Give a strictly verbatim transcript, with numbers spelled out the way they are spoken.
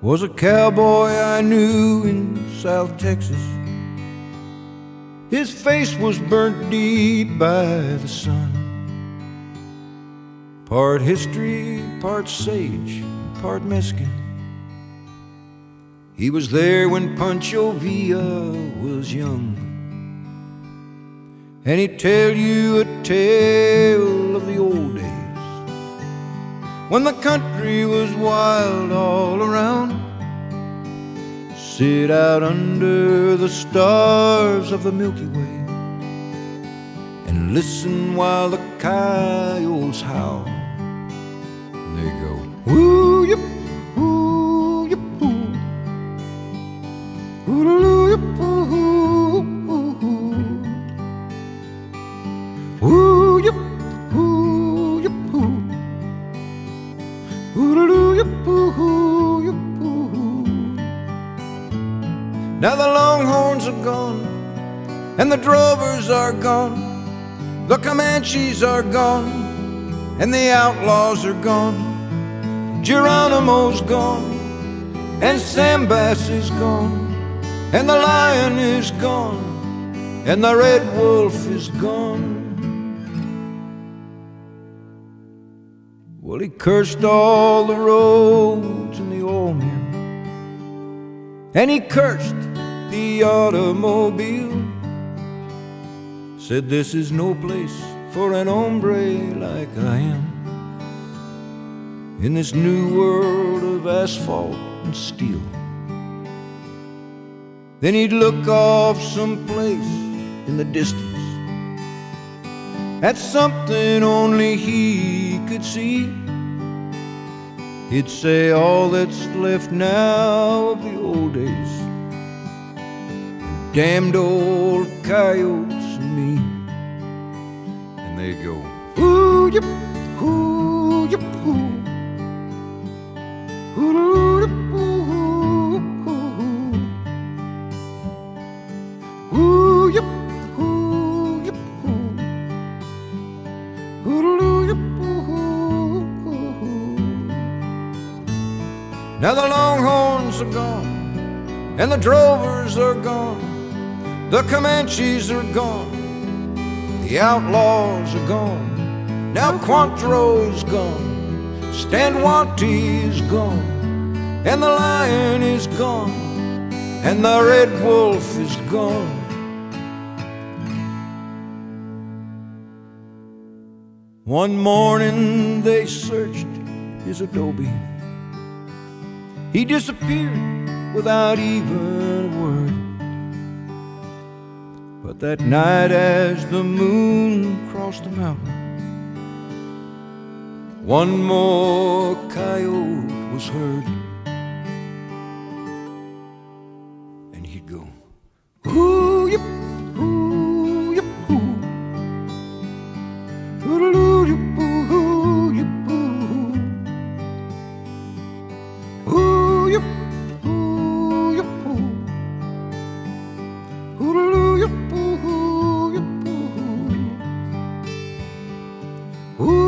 was a cowboy I knew in South Texas. His face was burnt deep by the sun. Part history, part sage, part Mexican. He was there when Pancho Villa was young, and he'd tell you a tale of the old days when the country was wild all around. Sit out under the stars of the Milky Way and listen while the coyotes howl. And they go, woo yip, woo yip, woo, woo yip, woo, woo yip, woo yip, woo, woo yip, woo yip. Now the longhorns are gone, and the drovers are gone, the Comanches are gone, and the outlaws are gone. Geronimo's gone, and Sam Bass is gone, and the lion is gone, and the red wolf is gone. Well, he cursed all the roads and the old men, and he cursed the automobile. Said this is no place for an hombre like I am, in this new world of asphalt and steel. Then he'd look off someplace in the distance at something only he could see. He'd say all that's left now of the old days, and damned old coyotes and me. And they go, ooh yip, ooh yip, ooh, ooh yip, ooh, ooh yip, ooh yip, ooh, ooh yip, ooh. Now the longhorns are gone, and the drovers are gone, the Comanches are gone, the outlaws are gone. Now Cointreau's gone, Stand Watie's gone, and the lion is gone, and the red wolf is gone. One morning they searched his adobe. He disappeared without even a word. But that night as the moon crossed the mountain, one more coyote was heard. And he'd go, ooh yip, ooh yip, ooh, ooh yip, ooh yip, ooh, ooh yip, ooh yip, ooh, ooh yip, ooh yip, ooh. Ooh.